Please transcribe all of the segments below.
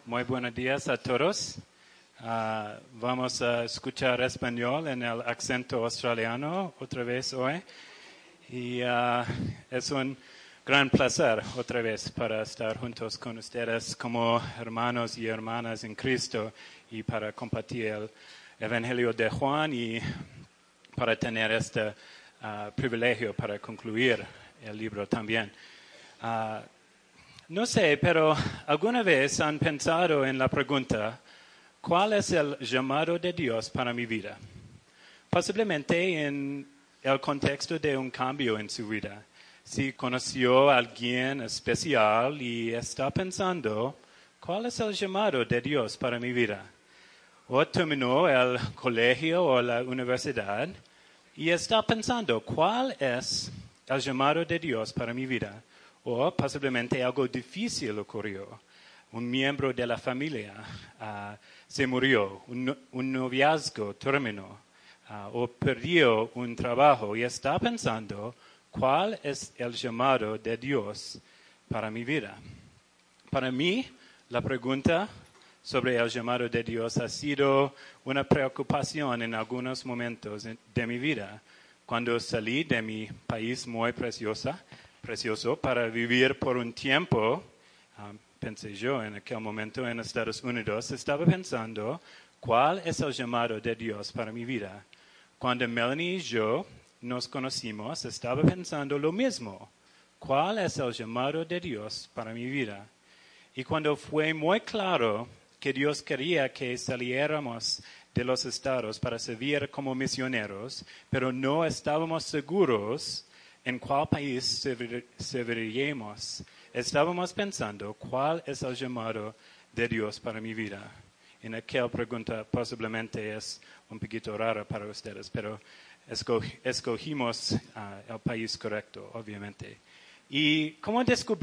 Muy buenos días a todos. Vamos a escuchar español en el acento australiano otra vez hoy. Y es un gran placer otra vez para estar juntos con ustedes como hermanos y hermanas en Cristo y para compartir el Evangelio de Juan y para tener este privilegio para concluir el libro también. No sé, pero ¿alguna vez han pensado en la pregunta, ¿cuál es el llamado de Dios para mi vida? Posiblemente en el contexto de un cambio en su vida. Si conoció a alguien especial y está pensando, ¿cuál es el llamado de Dios para mi vida? O terminó el colegio o la universidad y está pensando, ¿cuál es el llamado de Dios para mi vida? O posiblemente algo difícil ocurrió. Un miembro de la familia se murió, un noviazgo terminó, o perdió un trabajo y está pensando, ¿cuál es el llamado de Dios para mi vida? Para mí, la pregunta sobre el llamado de Dios ha sido una preocupación en algunos momentos de mi vida. Cuando salí de mi país muy precioso para vivir por un tiempo, pensé yo en aquel momento en Estados Unidos, estaba pensando, ¿cuál es el llamado de Dios para mi vida? Cuando Melanie y yo nos conocimos, estaba pensando lo mismo. ¿Cuál es el llamado de Dios para mi vida? Y cuando fue muy claro que Dios quería que saliéramos de los estados para servir como misioneros, pero no estábamos seguros en cuál país serviríamos, estábamos pensando, ¿cuál es el llamado de Dios para mi vida? En aquella pregunta posiblemente es un poquito rara para ustedes, pero escogimos el país correcto, obviamente. Y como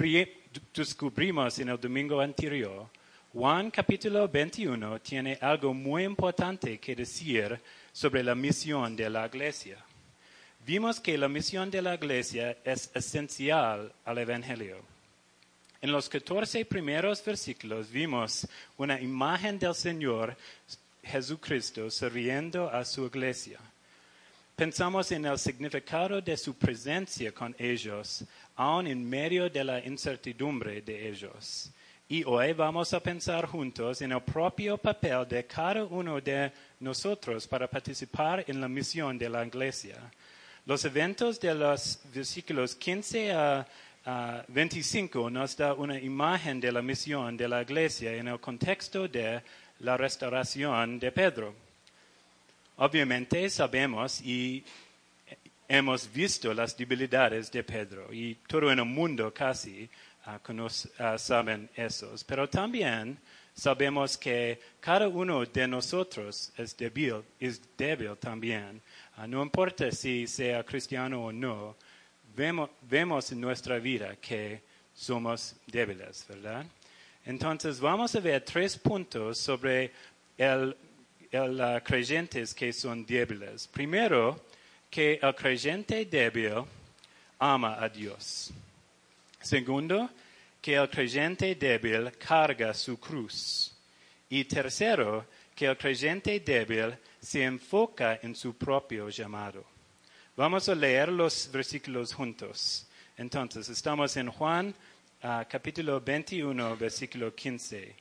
descubrimos en el domingo anterior, Juan capítulo 21 tiene algo muy importante que decir sobre la misión de la iglesia. Vimos que la misión de la iglesia es esencial al Evangelio. En los 14 primeros versículos vimos una imagen del Señor Jesucristo sirviendo a su iglesia. Pensamos en el significado de su presencia con ellos, aun en medio de la incertidumbre de ellos. Y hoy vamos a pensar juntos en el propio papel de cada uno de nosotros para participar en la misión de la iglesia. Los eventos de los versículos 15 a 25 nos da una imagen de la misión de la iglesia en el contexto de la restauración de Pedro. Obviamente sabemos y hemos visto las debilidades de Pedro y todo en el mundo casi saben esos. Pero también sabemos que cada uno de nosotros es débil también. No importa si sea cristiano o no, vemos en nuestra vida que somos débiles, ¿verdad? Entonces vamos a ver 3 puntos sobre creyentes que son débiles. Primero, que el creyente débil ama a Dios. Segundo, que el creyente débil carga su cruz. Y tercero, que el creyente débil se enfoca en su propio llamado. Vamos a leer los versículos juntos. Entonces, estamos en Juan capítulo 21, versículo 15.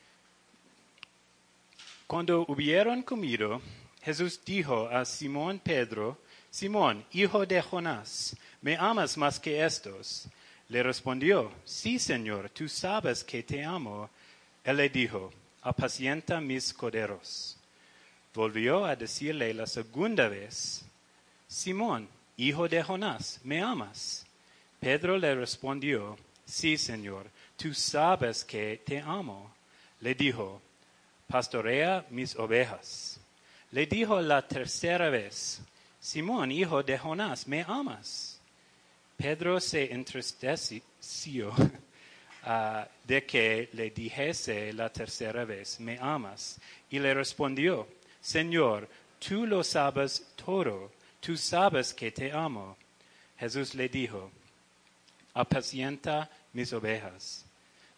Cuando hubieron comido, Jesús dijo a Simón Pedro, Simón, hijo de Jonás, ¿me amas más que estos? Le respondió, sí, Señor, tú sabes que te amo. Él le dijo, apacienta mis corderos. Volvió a decirle la segunda vez, Simón, hijo de Jonás, ¿me amas? Pedro le respondió, sí, Señor, tú sabes que te amo. Le dijo, pastorea mis ovejas. Le dijo la tercera vez, Simón, hijo de Jonás, ¿me amas? Pedro se entristeció de que le dijese la tercera vez, ¿me amas? Y le respondió, Señor, tú lo sabes todo, tú sabes que te amo. Jesús le dijo, apacienta mis ovejas.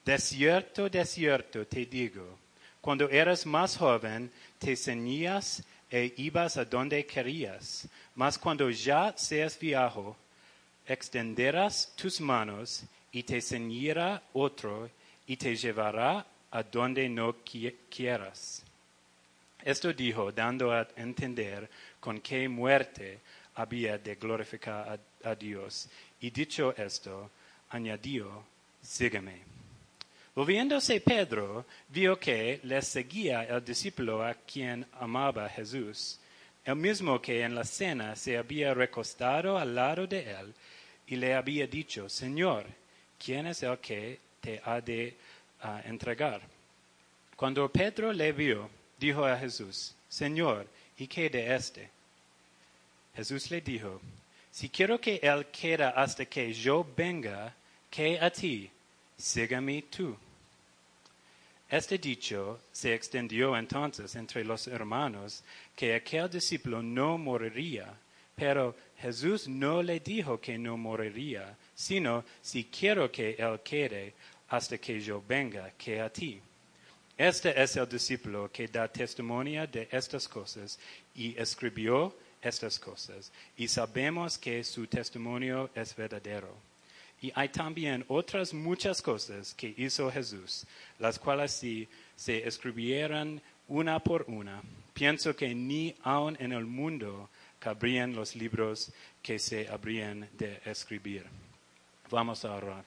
De cierto, te digo, cuando eras más joven, te ceñías e ibas a donde querías, mas cuando ya seas viejo, extenderás tus manos y te ceñirá otro y te llevará a donde no quieras. Esto dijo, dando a entender con qué muerte había de glorificar a Dios. Y dicho esto, añadió, sígueme. Volviéndose Pedro, vio que le seguía el discípulo a quien amaba Jesús, el mismo que en la cena se había recostado al lado de él y le había dicho, Señor, ¿quién es el que te ha de entregar? Cuando Pedro le vio, dijo a Jesús, Señor, ¿y qué de este? Jesús le dijo, si quiero que él quede hasta que yo venga, ¿qué a ti? Sígame tú. Este dicho se extendió entonces entre los hermanos que aquel discípulo no moriría, pero Jesús no le dijo que no moriría, sino si quiero que él quede hasta que yo venga, ¿qué a ti? Este es el discípulo que da testimonio de estas cosas y escribió estas cosas, y sabemos que su testimonio es verdadero. Y hay también otras muchas cosas que hizo Jesús, las cuales si se escribieran una por una, pienso que ni aun en el mundo cabrían los libros que se habrían de escribir. Vamos a orar.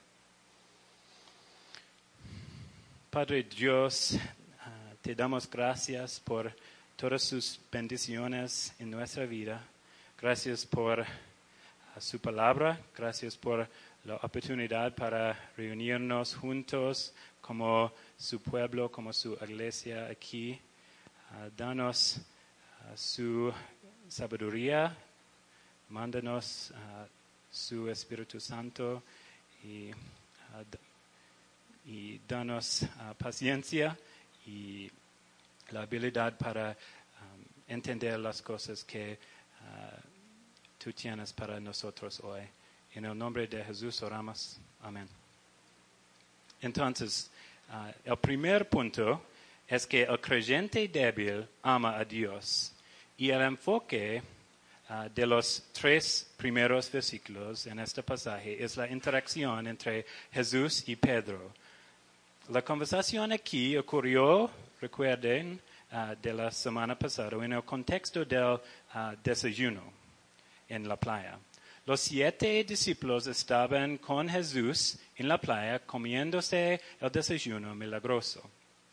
Padre Dios, te damos gracias por todas sus bendiciones en nuestra vida. Gracias por su palabra. Gracias por la oportunidad para reunirnos juntos como su pueblo, como su iglesia aquí. Danos su sabiduría. Mándanos su Espíritu Santo y danos paciencia y la habilidad para entender las cosas que tú tienes para nosotros hoy. En el nombre de Jesús oramos. Amén. Entonces, el primer punto es que el creyente débil ama a Dios. Y el enfoque de los 3 primeros versículos en este pasaje es la interacción entre Jesús y Pedro. La conversación aquí ocurrió, recuerden, de la semana pasada en el contexto del desayuno en la playa. Los 7 discípulos estaban con Jesús en la playa comiéndose el desayuno milagroso.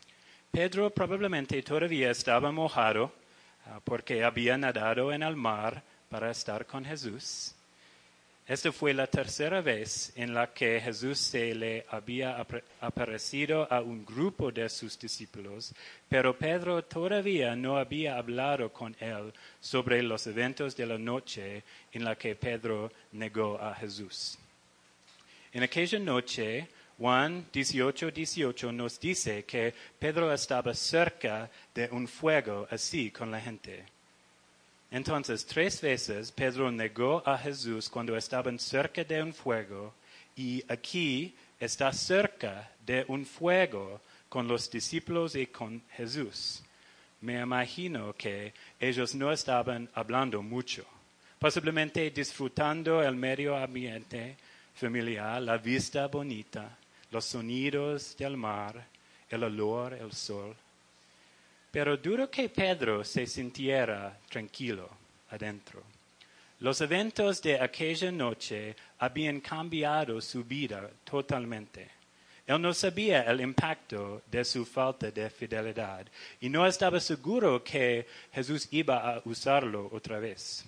Pedro probablemente todavía estaba mojado porque había nadado en el mar para estar con Jesús. Esta fue la tercera vez en la que Jesús se le había aparecido a un grupo de sus discípulos, pero Pedro todavía no había hablado con él sobre los eventos de la noche en la que Pedro negó a Jesús. En aquella noche, Juan 18:18 nos dice que Pedro estaba cerca de un fuego así con la gente. Entonces, 3 veces Pedro negó a Jesús cuando estaban cerca de un fuego, y aquí está cerca de un fuego con los discípulos y con Jesús. Me imagino que ellos no estaban hablando mucho, posiblemente disfrutando el medio ambiente familiar, la vista bonita, los sonidos del mar, el olor, el sol. Pero dudo que Pedro se sintiera tranquilo adentro. Los eventos de aquella noche habían cambiado su vida totalmente. Él no sabía el impacto de su falta de fidelidad y no estaba seguro que Jesús iba a usarlo otra vez.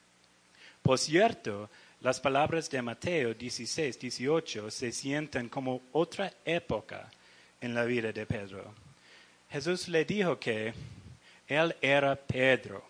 Por cierto, las palabras de Mateo 16:18 se sienten como otra época en la vida de Pedro. Jesús le dijo que él era Pedro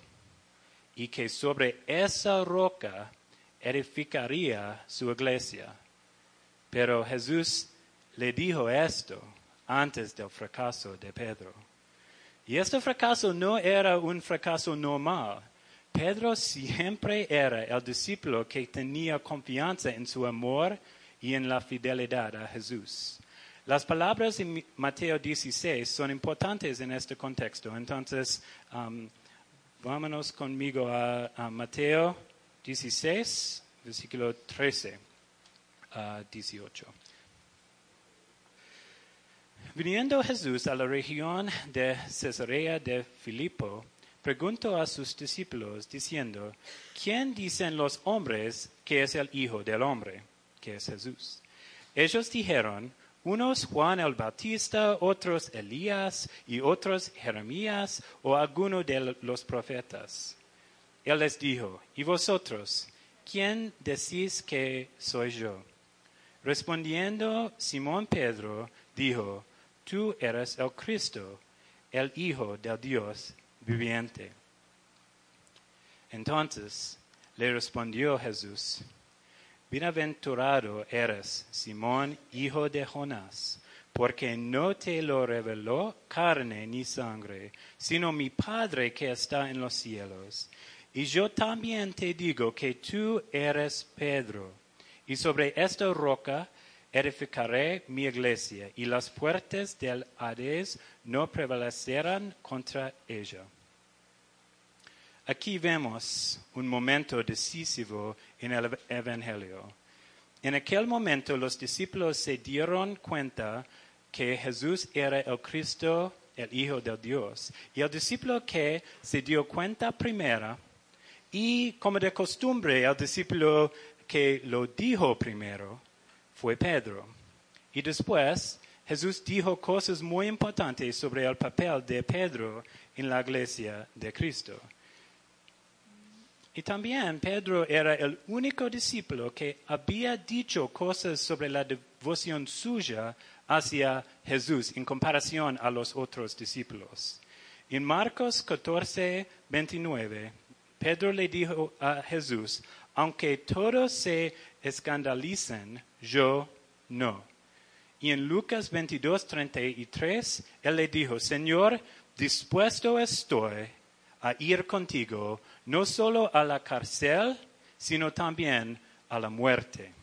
y que sobre esa roca edificaría su iglesia. Pero Jesús le dijo esto antes del fracaso de Pedro. Y este fracaso no era un fracaso normal. Pedro siempre era el discípulo que tenía confianza en su amor y en la fidelidad a Jesús. Las palabras en Mateo 16 son importantes en este contexto. Entonces, vámonos conmigo a Mateo 16, versículo 13 a 18. Viniendo Jesús a la región de Cesarea de Filipo, preguntó a sus discípulos diciendo, ¿quién dicen los hombres que es el Hijo del Hombre, que es Jesús? Ellos dijeron, unos Juan el Bautista, otros Elías y otros Jeremías o alguno de los profetas. Él les dijo, ¿y vosotros, quién decís que soy yo? Respondiendo Simón Pedro, dijo, tú eres el Cristo, el Hijo del Dios viviente. Entonces le respondió Jesús, bienaventurado eres, Simón, hijo de Jonás, porque no te lo reveló carne ni sangre, sino mi Padre que está en los cielos. Y yo también te digo que tú eres Pedro, y sobre esta roca edificaré mi iglesia, y las puertas del Hades no prevalecerán contra ella. Aquí vemos un momento decisivo en el Evangelio. En aquel momento los discípulos se dieron cuenta que Jesús era el Cristo, el Hijo de Dios. Y el discípulo que se dio cuenta primero, y como de costumbre el discípulo que lo dijo primero, fue Pedro. Y después Jesús dijo cosas muy importantes sobre el papel de Pedro en la iglesia de Cristo. Y también Pedro era el único discípulo que había dicho cosas sobre la devoción suya hacia Jesús en comparación a los otros discípulos. En Marcos 14, 29, Pedro le dijo a Jesús, aunque todos se escandalicen, yo no. Y en Lucas 22, 33, él le dijo, Señor, dispuesto estoy a ir contigo, no solo a la cárcel, sino también a la muerte.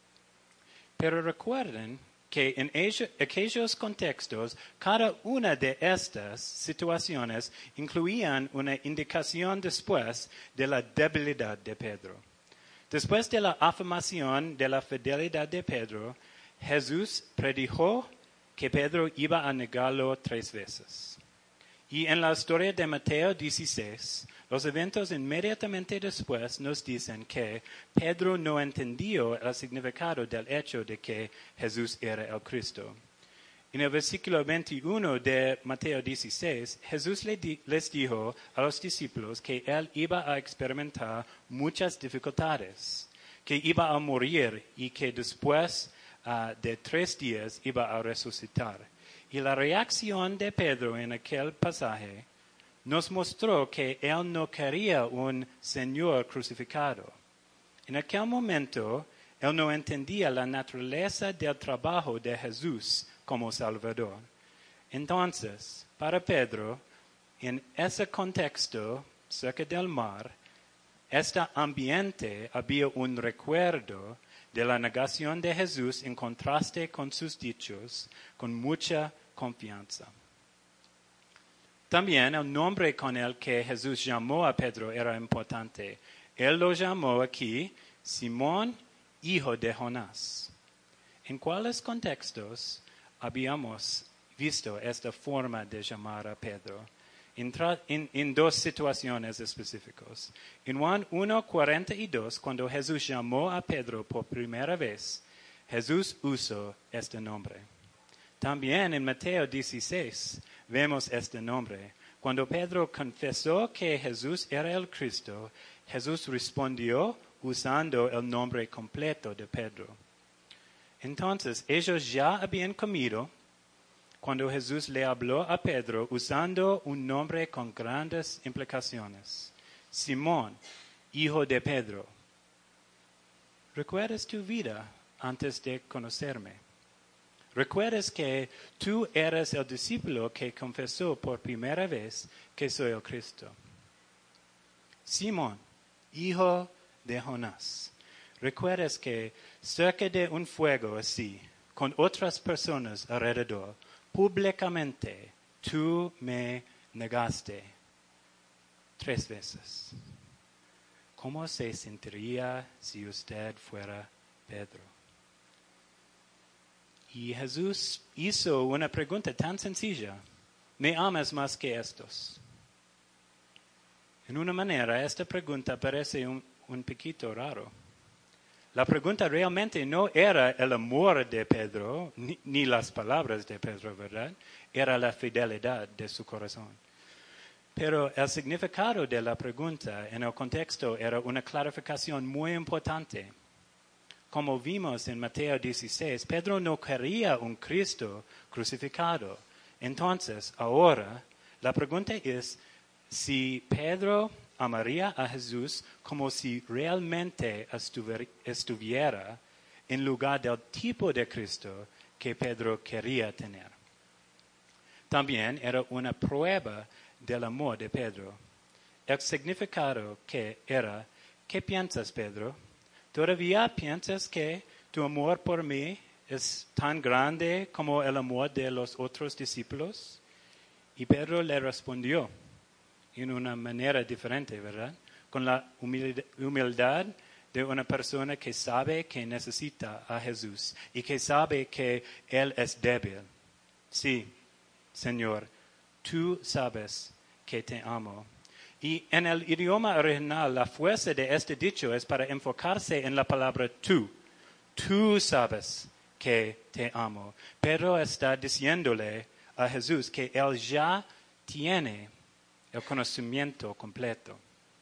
Pero recuerden que en aquellos contextos, cada una de estas situaciones incluían una indicación después de la debilidad de Pedro. Después de la afirmación de la fidelidad de Pedro, Jesús predijo que Pedro iba a negarlo 3 veces. Y en la historia de Mateo 16, los eventos inmediatamente después nos dicen que Pedro no entendió el significado del hecho de que Jesús era el Cristo. En el versículo 21 de Mateo 16, Jesús les dijo a los discípulos que él iba a experimentar muchas dificultades, que iba a morir y que después de 3 días iba a resucitar. Y la reacción de Pedro en aquel pasaje nos mostró que él no quería un Señor crucificado. En aquel momento, él no entendía la naturaleza del trabajo de Jesús como Salvador. Entonces, para Pedro, en ese contexto, cerca del mar, este ambiente había un recuerdo de la negación de Jesús en contraste con sus dichos, con mucha confianza. También el nombre con el que Jesús llamó a Pedro era importante. Él lo llamó aquí Simón, hijo de Jonás. ¿En cuáles contextos habíamos visto esta forma de llamar a Pedro? En 2 situaciones específicas. En Juan 1:42, cuando Jesús llamó a Pedro por primera vez, Jesús usó este nombre. También en Mateo 16 vemos este nombre. Cuando Pedro confesó que Jesús era el Cristo, Jesús respondió usando el nombre completo de Pedro. Entonces, ellos ya habían comido cuando Jesús le habló a Pedro usando un nombre con grandes implicaciones. Simón, hijo de Pedro. ¿Recuerdas tu vida antes de conocerme? ¿Recuerdas que tú eres el discípulo que confesó por primera vez que soy el Cristo? Simón, hijo de Jonás. ¿Recuerdas que cerca de un fuego así, con otras personas alrededor, públicamente, tú me negaste 3 veces. ¿Cómo se sentiría si usted fuera Pedro? Y Jesús hizo una pregunta tan sencilla. ¿Me amas más que estos? En una manera, esta pregunta parece un poquito raro. La pregunta realmente no era el amor de Pedro, ni las palabras de Pedro, ¿verdad? Era la fidelidad de su corazón. Pero el significado de la pregunta en el contexto era una clarificación muy importante. Como vimos en Mateo 16, Pedro no quería un Cristo crucificado. Entonces, ahora, la pregunta es si Pedro amaría a Jesús como si realmente estuviera en lugar del tipo de Cristo que Pedro quería tener. También era una prueba del amor de Pedro. El significado que era, ¿qué piensas, Pedro? ¿Todavía piensas que tu amor por mí es tan grande como el amor de los otros discípulos? Y Pedro le respondió en una manera diferente, ¿verdad? Con la humildad de una persona que sabe que necesita a Jesús y que sabe que Él es débil. Sí, Señor, tú sabes que te amo. Y en el idioma original, la fuerza de este dicho es para enfocarse en la palabra tú. Tú sabes que te amo. Pedro está diciéndole a Jesús que Él ya tiene el conocimiento completo.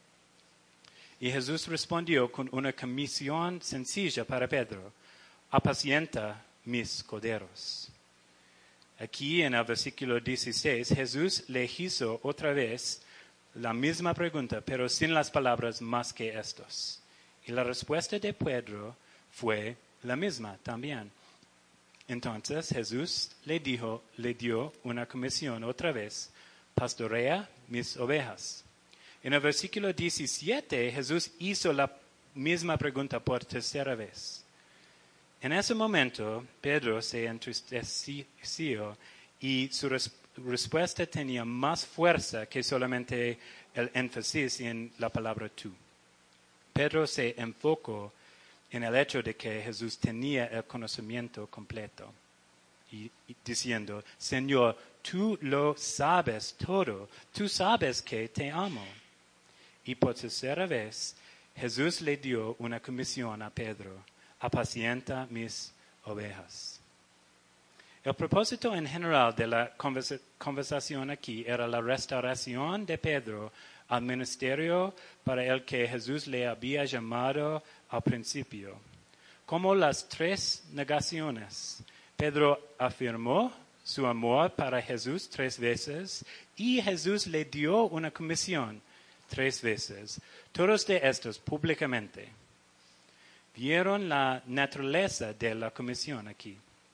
Y Jesús respondió con una comisión sencilla para Pedro. Apacienta mis corderos. Aquí en el versículo 16, Jesús le hizo otra vez la misma pregunta, pero sin las palabras más que estos. Y la respuesta de Pedro fue la misma también. Entonces Jesús le dio una comisión otra vez. Pastorea mis ovejas. En el versículo 17, Jesús hizo la misma pregunta por tercera vez. En ese momento, Pedro se entristeció y su respuesta tenía más fuerza que solamente el énfasis en la palabra tú. Pedro se enfocó en el hecho de que Jesús tenía el conocimiento completo y diciendo, Señor, tú lo sabes todo, tú sabes que te amo. Y por tercera vez, Jesús le dio una comisión a Pedro, apacienta mis ovejas. El propósito en general de la conversación aquí era la restauración de Pedro al ministerio para el que Jesús le había llamado al principio. Como las 3 negaciones, Pedro afirmó su amor para Jesús 3 veces y Jesús le dio una comisión 3 veces. Todos de estos públicamente. Vieron la naturaleza de la comisión aquí.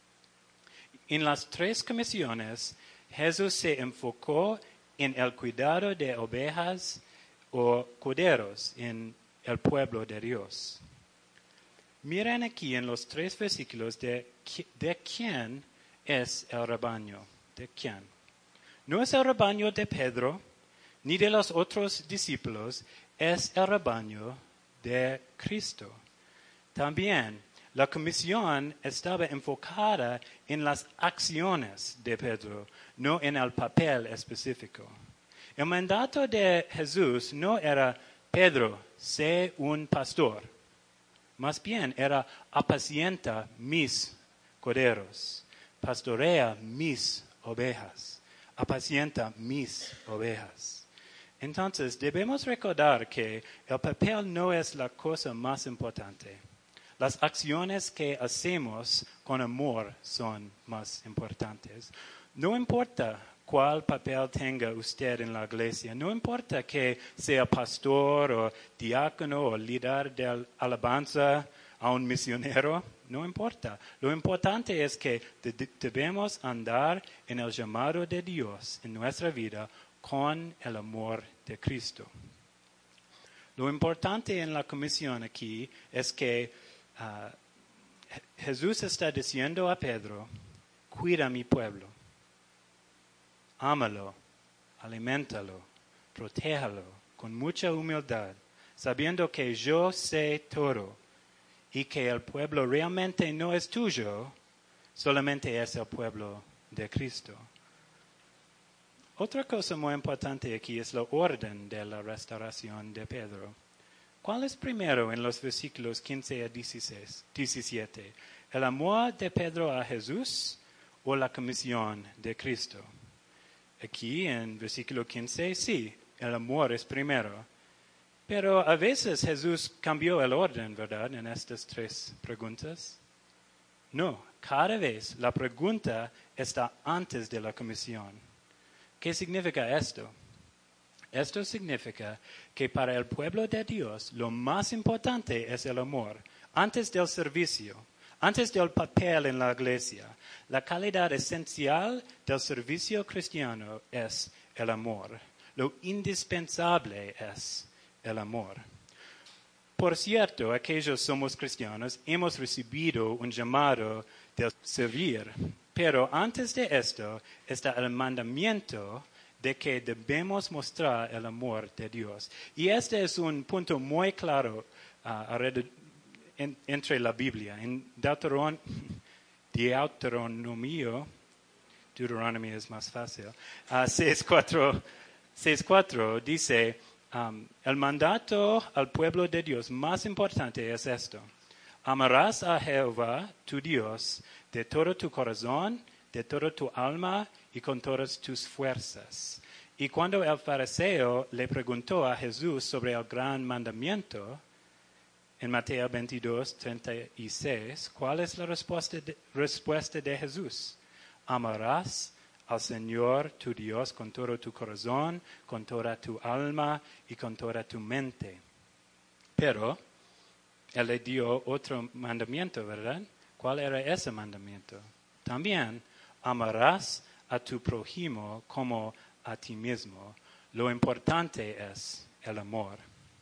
En las 3 comisiones, Jesús se enfocó en el cuidado de ovejas o corderos en el pueblo de Dios. Miren aquí en los 3 versículos de quién es el rebaño. ¿De quién? No es el rebaño de Pedro, ni de los otros discípulos, es el rebaño de Cristo. También la comisión estaba enfocada en las acciones de Pedro, no en el papel específico. El mandato de Jesús no era, Pedro, sé un pastor. Más bien era, apacienta mis corderos, pastorea mis ovejas, apacienta mis ovejas. Entonces, debemos recordar que el papel no es la cosa más importante. Las acciones que hacemos con amor son más importantes. No importa cuál papel tenga usted en la iglesia, no importa que sea pastor o diácono o líder de alabanza a un misionero, no importa. Lo importante es que debemos andar en el llamado de Dios en nuestra vida con el amor de Cristo. Lo importante en la comisión aquí es que Jesús está diciendo a Pedro, cuida a mi pueblo, ámalo, aliméntalo, protéjalo con mucha humildad, sabiendo que yo sé todo y que el pueblo realmente no es tuyo, solamente es el pueblo de Cristo. Otra cosa muy importante aquí es la orden de la restauración de Pedro. ¿Cuál es primero en los versículos 15 a 17? ¿El amor de Pedro a Jesús o la comisión de Cristo? Aquí en versículo 15, sí, el amor es primero. Pero a veces Jesús cambió el orden, ¿verdad?, en estas tres preguntas. No, cada vez la pregunta está antes de la comisión. ¿Qué significa esto? Esto significa que para el pueblo de Dios lo más importante es el amor, antes del servicio, antes del papel en la iglesia. La calidad esencial del servicio cristiano es el amor. Lo indispensable es el amor. Por cierto, aquellos somos cristianos, hemos recibido un llamado de servir, pero antes de esto está el mandamiento de que debemos mostrar el amor de Dios. Y este es un punto muy claro entre la Biblia. En Deuteronomio es más fácil, 6:4 dice, el mandato al pueblo de Dios más importante es esto: amarás a Jehová tu Dios de todo tu corazón, de toda tu alma y con todas tus fuerzas. Y cuando el fariseo le preguntó a Jesús sobre el gran mandamiento, en Mateo 22:36, ¿cuál es la respuesta de Jesús? Amarás al Señor tu Dios con todo tu corazón, con toda tu alma y con toda tu mente. Pero Él le dio otro mandamiento, ¿verdad? ¿Cuál era ese mandamiento? También amarás a tu prójimo como a ti mismo. Lo importante es el amor.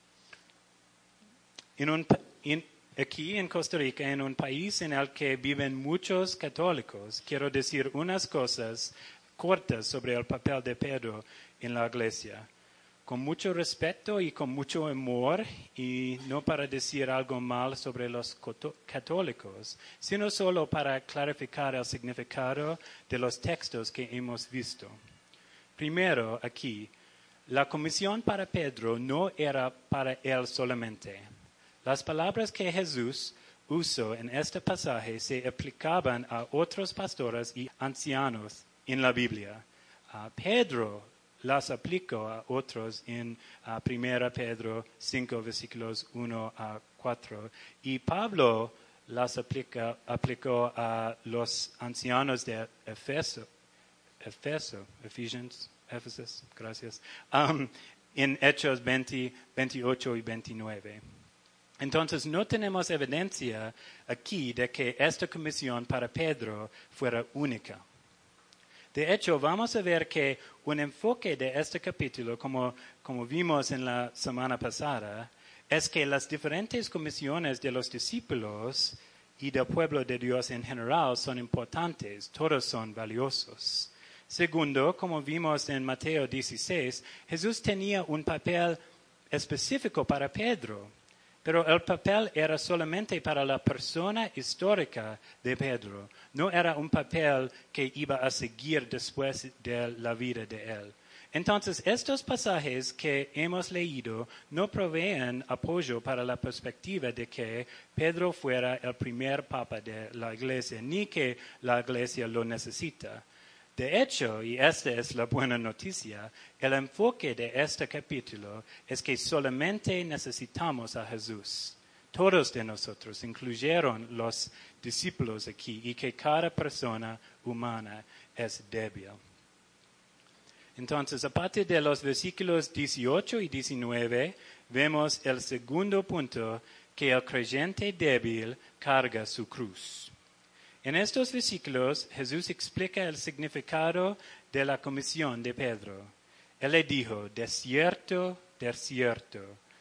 Aquí en Costa Rica, en un país en el que viven muchos católicos, quiero decir unas cosas cortas sobre el papel de Pedro en la iglesia. Con mucho respeto y con mucho amor, y no para decir algo mal sobre los católicos, sino solo para clarificar el significado de los textos que hemos visto. Primero, aquí, la comisión para Pedro no era para él solamente. Las palabras que Jesús usó en este pasaje se aplicaban a otros pastores y ancianos en la Biblia. Pedro las aplicó a otros en 1 Pedro 5, versículos 1 a 4. Y Pablo las aplicó a los ancianos de Éfeso, gracias, en Hechos 20, 28 y 29. Entonces, no tenemos evidencia aquí de que esta comisión para Pedro fuera única. De hecho, vamos a ver que un enfoque de este capítulo, como vimos en la semana pasada, es que las diferentes comisiones de los discípulos y del pueblo de Dios en general son importantes, todos son valiosos. Segundo, como vimos en Mateo 16, Jesús tenía un papel específico para Pedro, pero el papel era solamente para la persona histórica de Pedro. No era un papel que iba a seguir después de la vida de él. Entonces, estos pasajes que hemos leído no proveen apoyo para la perspectiva de que Pedro fuera el primer papa de la iglesia, ni que la iglesia lo necesita. De hecho, y esta es la buena noticia, el enfoque de este capítulo es que solamente necesitamos a Jesús. Todos de nosotros, incluyeron los discípulos aquí, y que cada persona humana es débil. Entonces, a partir de los versículos 18 y 19, vemos el segundo punto, que el creyente débil carga su cruz. En estos versículos, Jesús explica el significado de la comisión de Pedro. Él le dijo, de cierto,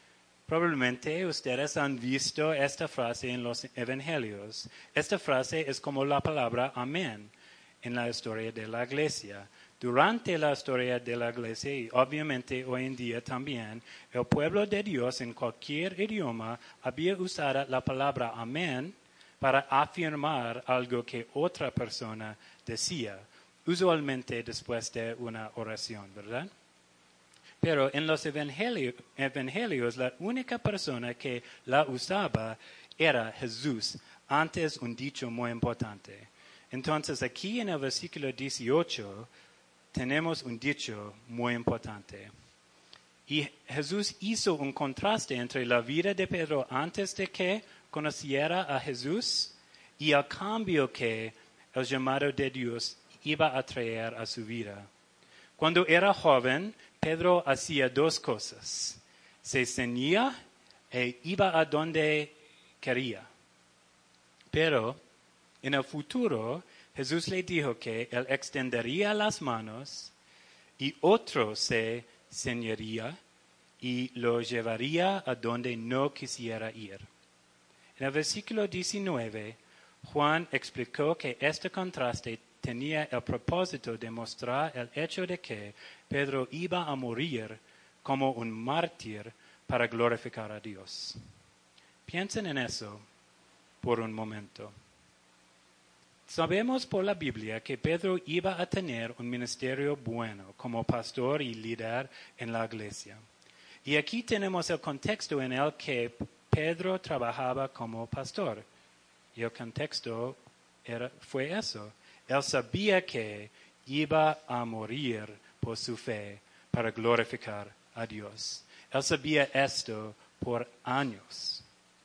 Probablemente ustedes han visto esta frase en los evangelios. Esta frase es como la palabra amén en la historia de la iglesia. Durante la historia de la iglesia y obviamente hoy en día también, el pueblo de Dios en cualquier idioma había usado la palabra amén para afirmar algo que otra persona decía, usualmente después de una oración, ¿verdad? Pero en los evangelios la única persona que la usaba era Jesús, antes un dicho muy importante. Entonces aquí en el versículo 18 tenemos un dicho muy importante. Y Jesús hizo un contraste entre la vida de Pedro antes de que conociera a Jesús y el cambio que el llamado de Dios iba a traer a su vida. Cuando era joven, Pedro hacía dos cosas. Se ceñía e iba a donde quería. Pero en el futuro, Jesús le dijo que él extendería las manos y otro se ceñiría y lo llevaría a donde no quisiera ir. En el versículo 19, Juan explicó que este contraste tenía el propósito de mostrar el hecho de que Pedro iba a morir como un mártir para glorificar a Dios. Piensen en eso por un momento. Sabemos por la Biblia que Pedro iba a tener un ministerio bueno como pastor y líder en la iglesia. Y aquí tenemos el contexto en el que Pedro trabajaba como pastor. Y el contexto fue eso. Él sabía que iba a morir por su fe para glorificar a Dios. Él sabía esto por años.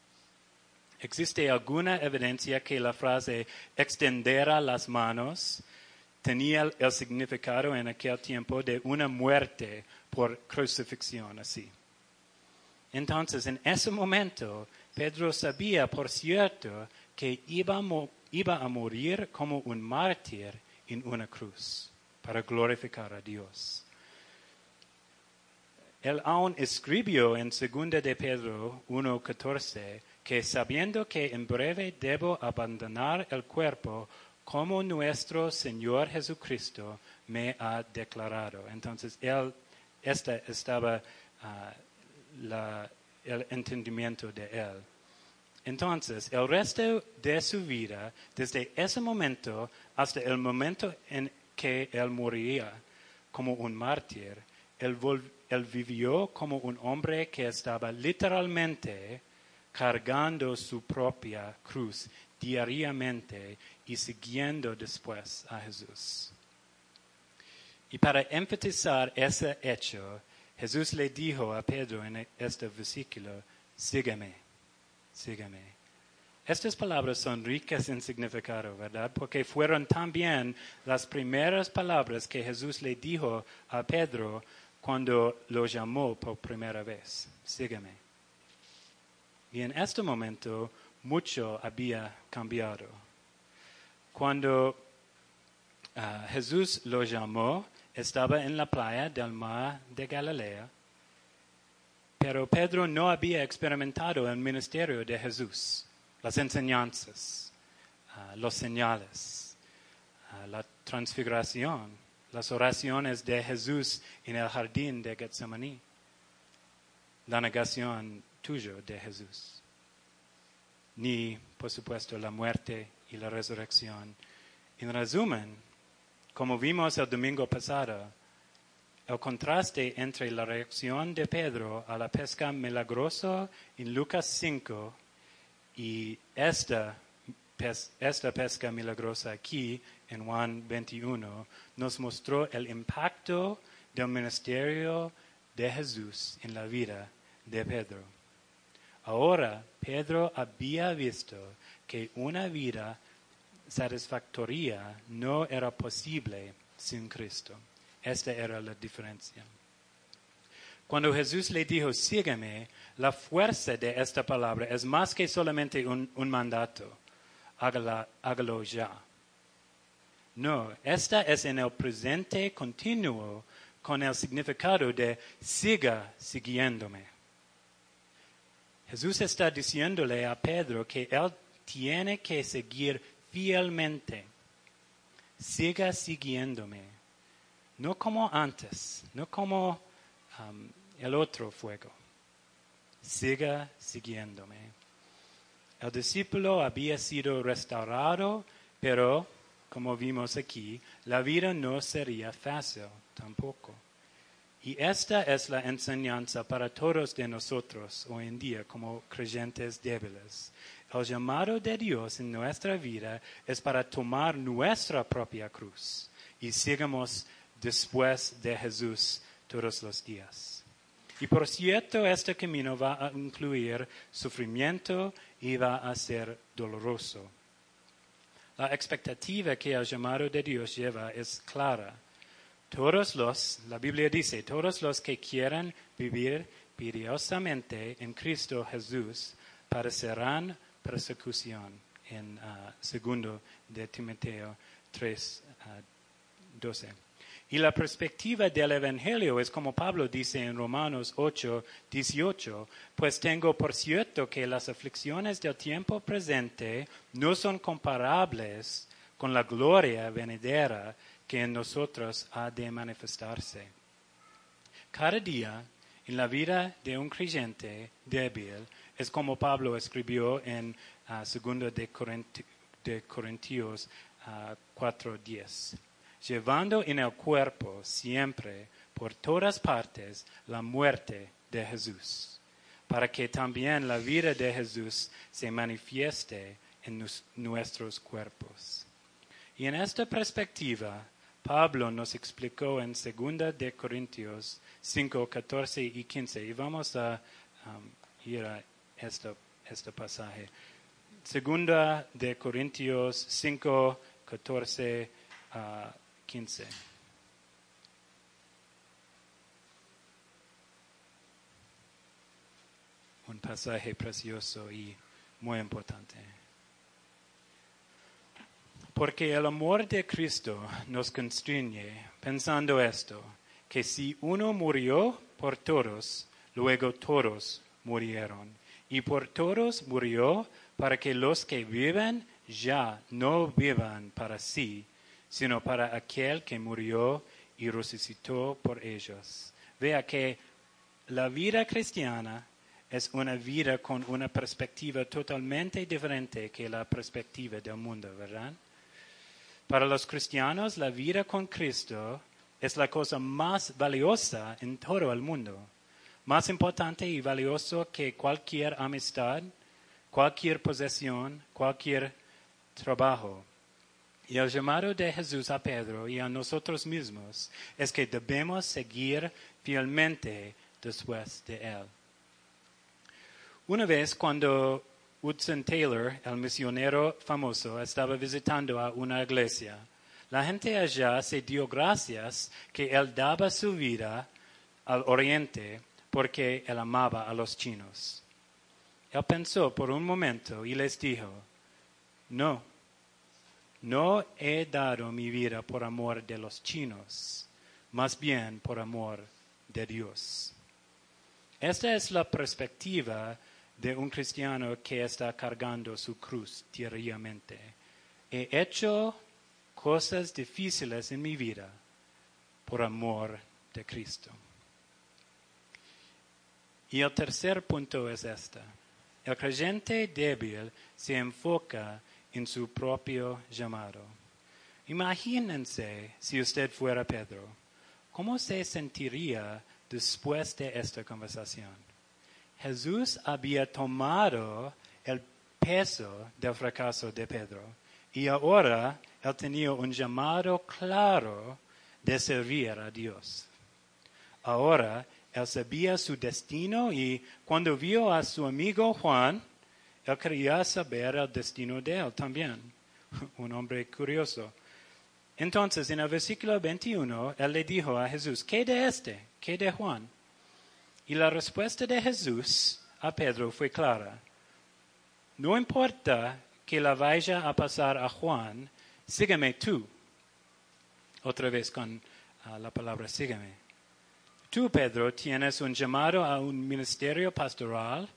¿Existe alguna evidencia que la frase extender las manos tenía el significado en aquel tiempo de una muerte por crucifixión así? Entonces, en ese momento, Pedro sabía, por cierto, que iba a morir como un mártir en una cruz para glorificar a Dios. Él aún escribió en 2 de Pedro 1:14 que sabiendo que en breve debo abandonar el cuerpo como nuestro Señor Jesucristo me ha declarado. Entonces, estaba el entendimiento de él. Entonces, el resto de su vida, desde ese momento hasta el momento en que él moriría como un mártir, él vivió como un hombre que estaba literalmente cargando su propia cruz diariamente y siguiendo después a Jesús. Y para enfatizar ese hecho, Jesús le dijo a Pedro en este versículo, sígueme, sígueme. Estas palabras son ricas en significado, ¿verdad? Porque fueron también las primeras palabras que Jesús le dijo a Pedro cuando lo llamó por primera vez, sígueme. Y en este momento, mucho había cambiado. Cuando Jesús lo llamó, estaba en la playa del mar de Galilea, pero Pedro no había experimentado el ministerio de Jesús, las enseñanzas, los señales, la transfiguración, las oraciones de Jesús en el jardín de Getsemaní, la negación tuya de Jesús, ni, por supuesto, la muerte y la resurrección. En resumen, como vimos el domingo pasado, el contraste entre la reacción de Pedro a la pesca milagrosa en Lucas 5 y esta pesca milagrosa aquí en Juan 21 nos mostró el impacto del ministerio de Jesús en la vida de Pedro. Ahora, Pedro había visto que una vida satisfactoria no era posible sin Cristo. Esta era la diferencia. Cuando Jesús le dijo, sígueme, la fuerza de esta palabra es más que solamente un mandato. Hágalo ya. No, esta es en el presente continuo con el significado de siga siguiéndome. Jesús está diciéndole a Pedro que él tiene que seguir fielmente. Siga siguiéndome. No como antes, no como el otro fuego. Siga siguiéndome. El discípulo había sido restaurado, pero, como vimos aquí, la vida no sería fácil tampoco. Y esta es la enseñanza para todos de nosotros hoy en día como creyentes débiles. El llamado de Dios en nuestra vida es para tomar nuestra propia cruz y sigamos después de Jesús todos los días. Y por cierto, este camino va a incluir sufrimiento y va a ser doloroso. La expectativa que el llamado de Dios lleva es clara. La Biblia dice, todos los que quieran vivir piadosamente en Cristo Jesús padecerán persecución. En 2 de Timoteo 3:12. Y la perspectiva del Evangelio es como Pablo dice en Romanos 8:18, pues tengo por cierto que las aflicciones del tiempo presente no son comparables con la gloria venidera que en nosotros ha de manifestarse. Cada día en la vida de un creyente débil es como Pablo escribió en 2 de Corintios 4:10. Llevando en el cuerpo siempre por todas partes la muerte de Jesús, para que también la vida de Jesús se manifieste en nuestros cuerpos. Y en esta perspectiva, Pablo nos explicó en 2 de Corintios 5, 14 y 15, y vamos a ir a este pasaje. 2 de Corintios 5, 14 a 15. Un pasaje precioso y muy importante. Porque el amor de Cristo nos constriñe pensando esto, que si uno murió por todos, luego todos murieron. Y por todos murió para que los que viven ya no vivan para sí, sino para aquel que murió y resucitó por ellos. Vea que la vida cristiana es una vida con una perspectiva totalmente diferente que la perspectiva del mundo, ¿verdad? Para los cristianos, la vida con Cristo es la cosa más valiosa en todo el mundo. Más importante y valioso que cualquier amistad, cualquier posesión, cualquier trabajo. Y el llamado de Jesús a Pedro y a nosotros mismos es que debemos seguir fielmente después de Él. Una vez cuando Hudson Taylor, el misionero famoso, estaba visitando a una iglesia, la gente allá se dio gracias que él daba su vida al oriente porque él amaba a los chinos. Él pensó por un momento y les dijo, no he dado mi vida por amor de los chinos, más bien por amor de Dios. Esta es la perspectiva de un cristiano que está cargando su cruz diariamente. He hecho cosas difíciles en mi vida por amor de Cristo. Y el tercer punto es esta. El creyente débil se enfoca en su propio llamado. Imagínense si usted fuera Pedro. ¿Cómo se sentiría después de esta conversación? Jesús había tomado el peso del fracaso de Pedro y ahora él tenía un llamado claro de servir a Dios. Ahora él sabía su destino y cuando vio a su amigo Juan, él quería saber el destino de él también. Un hombre curioso. Entonces, en el versículo 21, él le dijo a Jesús, ¿qué de este? ¿Qué de Juan? Y la respuesta de Jesús a Pedro fue clara. No importa que la vaya a pasar a Juan, sígueme tú. Otra vez con la palabra sígueme. Tú, Pedro, tienes un llamado a un ministerio pastoral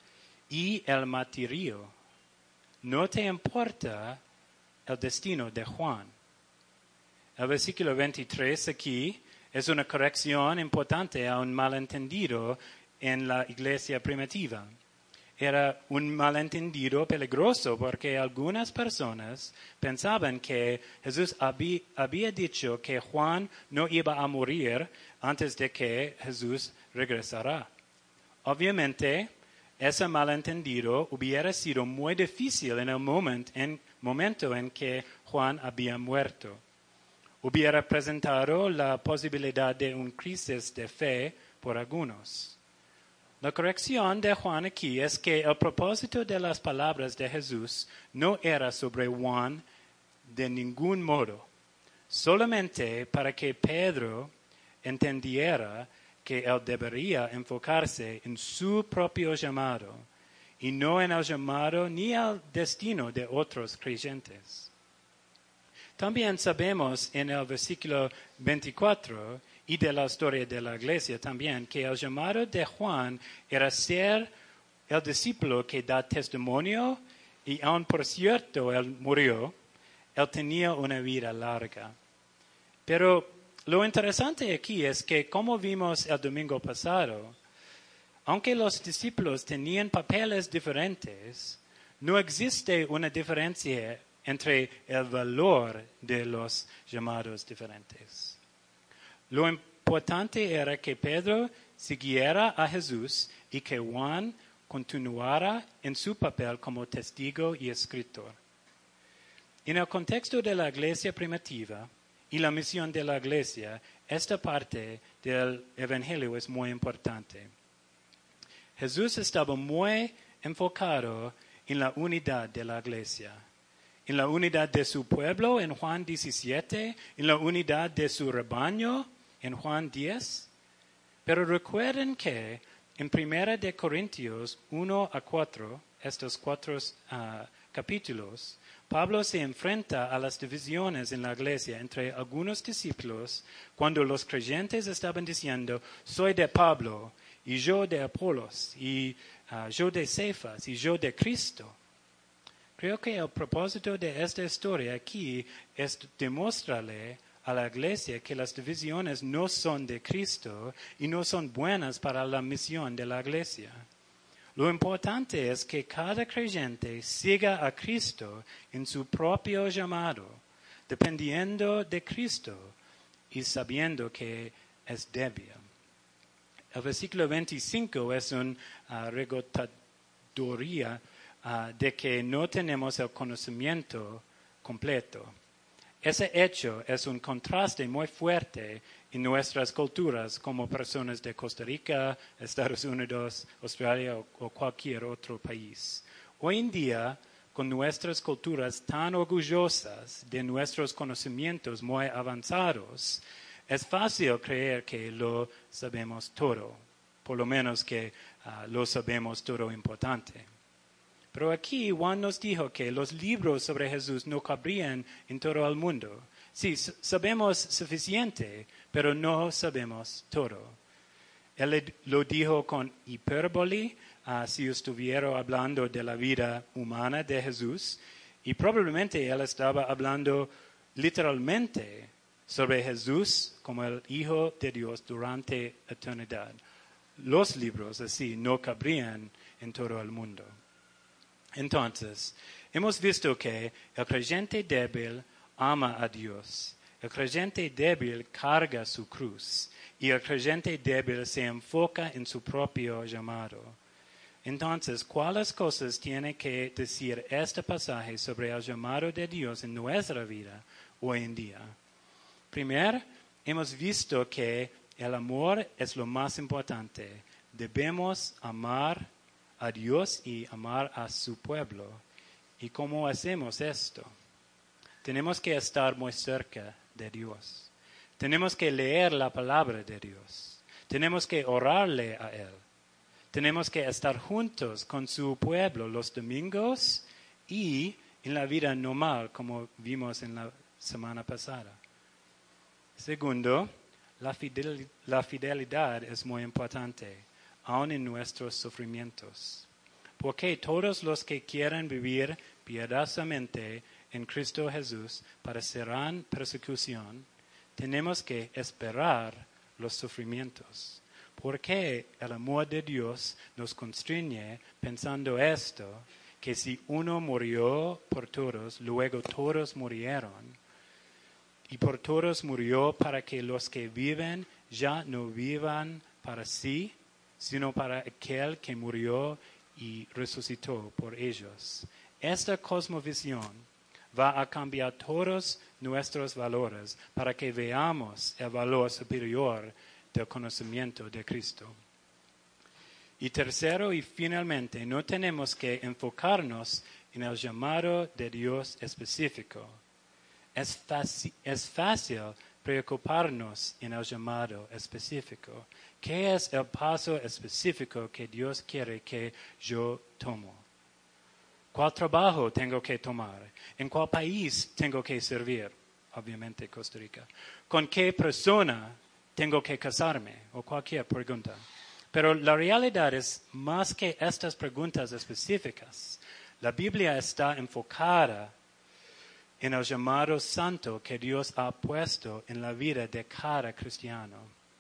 y el martirio. No te importa el destino de Juan. El versículo 23 aquí es una corrección importante a un malentendido en la iglesia primitiva. Era un malentendido peligroso porque algunas personas pensaban que Jesús había dicho que Juan no iba a morir antes de que Jesús regresara. Obviamente, ese malentendido hubiera sido muy difícil en el momento en que Juan había muerto. Hubiera presentado la posibilidad de una crisis de fe por algunos. La corrección de Juan aquí es que el propósito de las palabras de Jesús no era sobre Juan de ningún modo, solamente para que Pedro entendiera que él debería enfocarse en su propio llamado y no en el llamado ni el destino de otros creyentes. También sabemos en el versículo 24 y de la historia de la iglesia también que el llamado de Juan era ser el discípulo que da testimonio y aun por cierto él murió, él tenía una vida larga. Pero lo interesante aquí es que como vimos el domingo pasado, aunque los discípulos tenían papeles diferentes, no existe una diferencia entre el valor de los llamados diferentes. Lo importante era que Pedro siguiera a Jesús y que Juan continuara en su papel como testigo y escritor. En el contexto de la iglesia primitiva y la misión de la iglesia, esta parte del evangelio es muy importante. Jesús estaba muy enfocado en la unidad de la iglesia, en la unidad de su pueblo en Juan 17, en la unidad de su rebaño en Juan 10. Pero recuerden que en 1 de Corintios 1 a 4, estos 4 capítulos, Pablo se enfrenta a las divisiones en la iglesia entre algunos discípulos cuando los creyentes estaban diciendo, soy de Pablo, y yo de Apolos, y yo de Cefas, y yo de Cristo. Creo que el propósito de esta historia aquí es demostrarle a la iglesia que las divisiones no son de Cristo y no son buenas para la misión de la iglesia. Lo importante es que cada creyente siga a Cristo en su propio llamado, dependiendo de Cristo y sabiendo que es débil. El versículo 25 es una regotaduría de que no tenemos el conocimiento completo. Ese hecho es un contraste muy fuerte en nuestras culturas como personas de Costa Rica, Estados Unidos, Australia o cualquier otro país. Hoy en día, con nuestras culturas tan orgullosas de nuestros conocimientos muy avanzados, es fácil creer que lo sabemos todo, por lo menos que lo sabemos todo importante. Pero aquí Juan nos dijo que los libros sobre Jesús no cabrían en todo el mundo. Sí, sabemos suficiente, pero no sabemos todo. Él lo dijo con hipérbole, si estuviera hablando de la vida humana de Jesús, y probablemente él estaba hablando literalmente sobre Jesús como el Hijo de Dios durante eternidad. Los libros así no cabrían en todo el mundo. Entonces, hemos visto que el creyente débil ama a Dios. El creyente débil carga su cruz. Y el creyente débil se enfoca en su propio llamado. Entonces, ¿cuáles cosas tiene que decir este pasaje sobre el llamado de Dios en nuestra vida hoy en día? Primero, hemos visto que el amor es lo más importante. Debemos amar a Dios y amar a su pueblo. ¿Y cómo hacemos esto? Tenemos que estar muy cerca de Dios. Tenemos que leer la palabra de Dios. Tenemos que orarle a Él. Tenemos que estar juntos con su pueblo los domingos y en la vida normal, como vimos en la semana pasada. Segundo, la fidelidad es muy importante, aun en nuestros sufrimientos. Porque todos los que quieran vivir piadosamente en Cristo Jesús padecerán persecución. Tenemos que esperar los sufrimientos. Porque el amor de Dios nos constriñe pensando esto, que si uno murió por todos, luego todos murieron. Y por todos murió para que los que viven ya no vivan para sí, sino para aquel que murió y resucitó por ellos. Esta cosmovisión va a cambiar todos nuestros valores para que veamos el valor superior del conocimiento de Cristo. Y tercero y finalmente, no tenemos que enfocarnos en el llamado de Dios específico. Es fácil preocuparnos en el llamado específico. ¿Qué es el paso específico que Dios quiere que yo tomo? ¿Cuál trabajo tengo que tomar? ¿En cuál país tengo que servir? Obviamente Costa Rica. ¿Con qué persona tengo que casarme? O cualquier pregunta. Pero la realidad es más que estas preguntas específicas. La Biblia está enfocada en el llamado santo que Dios ha puesto en la vida de cada cristiano.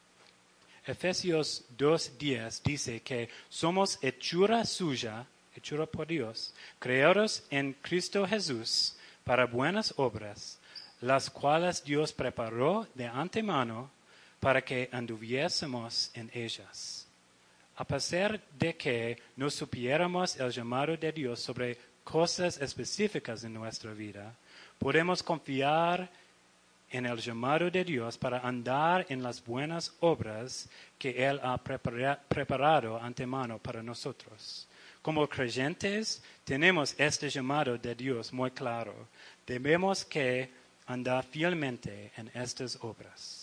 Efesios 2:10 dice que somos hechura suya, hechura por Dios, creados en Cristo Jesús para buenas obras, las cuales Dios preparó de antemano para que anduviésemos en ellas. A pesar de que no supiéramos el llamado de Dios sobre cosas específicas en nuestra vida, podemos confiar en el llamado de Dios para andar en las buenas obras que Él ha preparado antemano para nosotros. Como creyentes, tenemos este llamado de Dios muy claro. Debemos que andar fielmente en estas obras.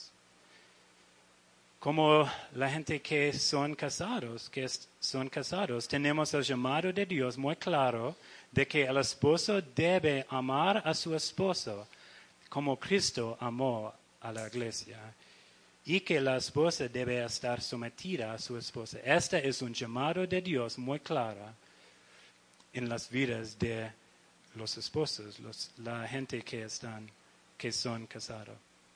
Como la gente que son casados, tenemos el llamado de Dios muy claro de que el esposo debe amar a su esposo como Cristo amó a la iglesia y que la esposa debe estar sometida a su esposa. Este es un llamado de Dios muy claro en las vidas de los esposos, la gente que son casados.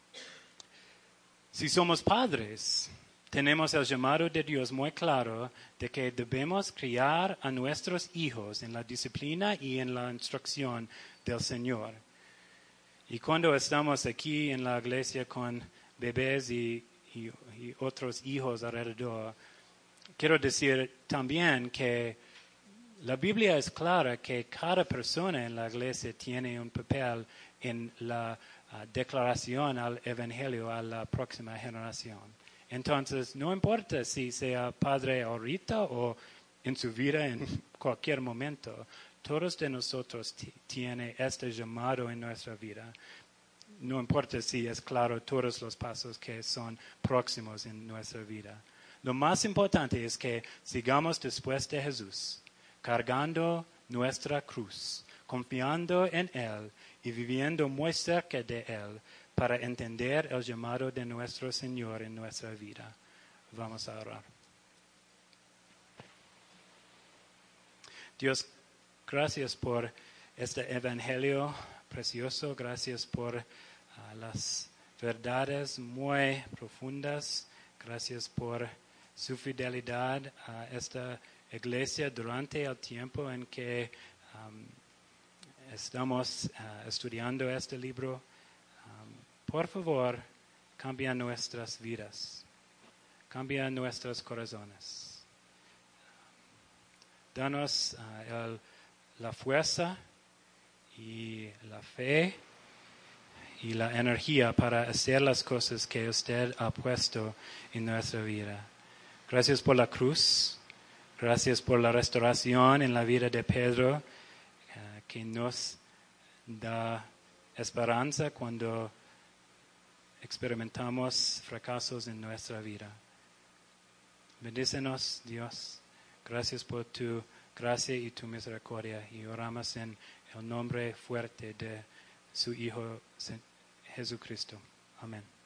Si somos padres, tenemos el llamado de Dios muy claro de que debemos criar a nuestros hijos en la disciplina y en la instrucción del Señor. Y cuando estamos aquí en la iglesia con bebés y otros hijos alrededor, quiero decir también que la Biblia es clara que cada persona en la iglesia tiene un papel en la declaración al Evangelio a la próxima generación. Entonces, no importa si sea padre ahorita o en su vida en cualquier momento, todos de nosotros tienen este llamado en nuestra vida. No importa si es claro todos los pasos que son próximos en nuestra vida. Lo más importante es que sigamos después de Jesús, cargando nuestra cruz, confiando en Él y viviendo muy cerca de Él para entender el llamado de nuestro Señor en nuestra vida. Vamos a orar. Dios, gracias por este evangelio precioso, gracias por las verdades muy profundas, gracias por su fidelidad a esta iglesia durante el tiempo en que estamos estudiando este libro. Por favor, cambia nuestras vidas, cambia nuestros corazones. Danos la fuerza y la fe y la energía para hacer las cosas que usted ha puesto en nuestra vida. Gracias por la cruz, gracias por la restauración en la vida de Pedro, que nos da esperanza cuando experimentamos fracasos en nuestra vida. Bendícenos, Dios. Gracias por tu gracia y tu misericordia. Y oramos en el nombre fuerte de su Hijo Jesucristo. Amén.